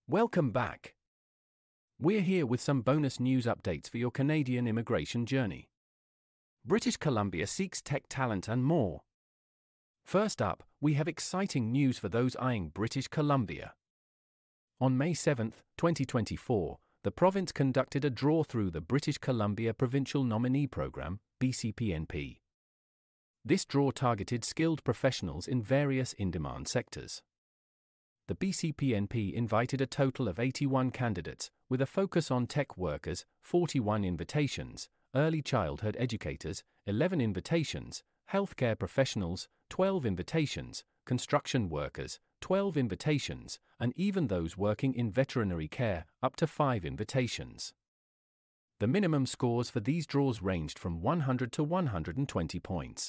Welcome back. We're here with some bonus news updates for your Canadian immigration journey. British Columbia seeks tech talent and more. First up, we have exciting news for those eyeing British Columbia. On May 7, 2024, the province conducted a draw through the British Columbia Provincial Nominee Program, BCPNP. This draw targeted skilled professionals in various in-demand sectors. The BCPNP invited a total of 81 candidates, with a focus on tech workers, 41 invitations, early childhood educators, 11 invitations, healthcare professionals, 12 invitations, construction workers, 12 invitations, and even those working in veterinary care, up to 5 invitations. The minimum scores for these draws ranged from 100 to 120 points.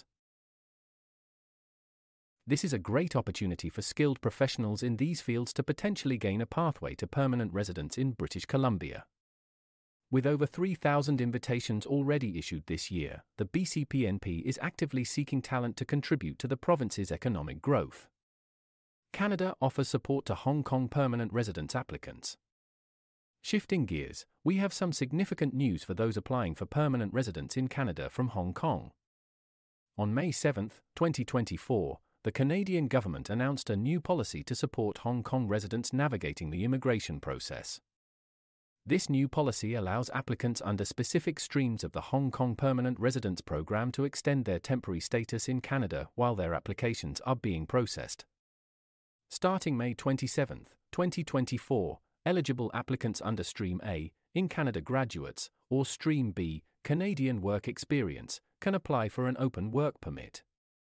This is a great opportunity for skilled professionals in these fields to potentially gain a pathway to permanent residence in British Columbia. With over 3,000 invitations already issued this year, the BCPNP is actively seeking talent to contribute to the province's economic growth. Canada offers support to Hong Kong permanent residence applicants. Shifting gears, we have some significant news for those applying for permanent residence in Canada from Hong Kong. On May 7, 2024, the Canadian government announced a new policy to support Hong Kong residents navigating the immigration process. This new policy allows applicants under specific streams of the Hong Kong Permanent Residence Program to extend their temporary status in Canada while their applications are being processed. Starting May 27, 2024, eligible applicants under Stream A, in Canada graduates, or Stream B, Canadian work experience, can apply for an open work permit.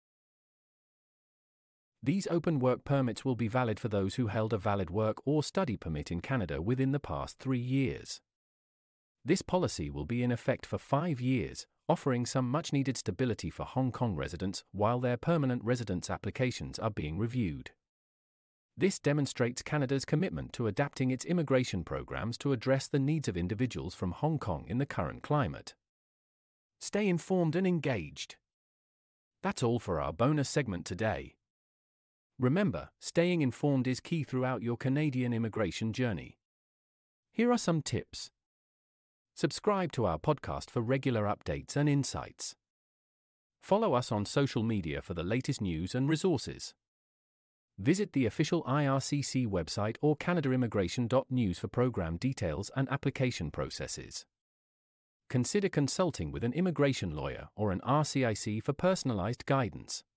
These open work permits will be valid for those who held a valid work or study permit in Canada within the past 3 years. This policy will be in effect for 5 years, offering some much-needed stability for Hong Kong residents while their permanent residence applications are being reviewed. This demonstrates Canada's commitment to adapting its immigration programs to address the needs of individuals from Hong Kong in the current climate. Stay informed and engaged. That's all for our bonus segment today. Remember, staying informed is key throughout your Canadian immigration journey. Here are some tips. Subscribe to our podcast for regular updates and insights. Follow us on social media for the latest news and resources. Visit the official IRCC website or canadaimmigration.news for program details and application processes. Consider consulting with an immigration lawyer or an RCIC for personalized guidance.